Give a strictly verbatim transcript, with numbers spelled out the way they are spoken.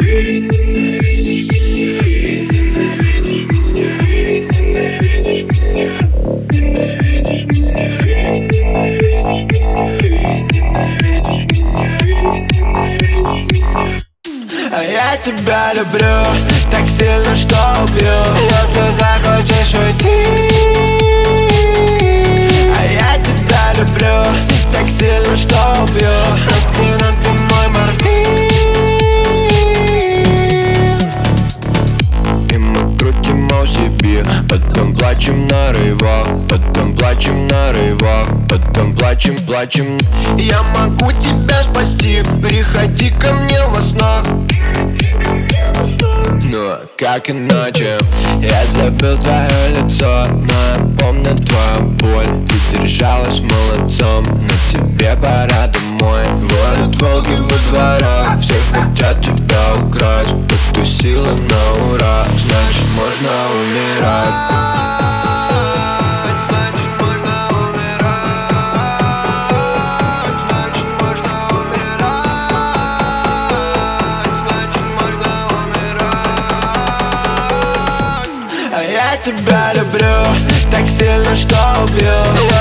А я тебя люблю так сильно, что убью, если захочешь уйти. А я тебя люблю так сильно, что убью, прости, но ты мой морфин. И мы крутим о себе, потом плачем на рывах, потом плачем на рывах, потом плачем, плачем. Я могу тебя спасти, приходи ко мне во снах. Но как иначе? Я забыл твое лицо, но я помню твою боль. Ты держалась молодцом, но тебе пора домой. Воют волки во дворах, все хотят тебя украсть. Потусила на ура, значит можно умирать. Я тебя люблю так сильно, что убью.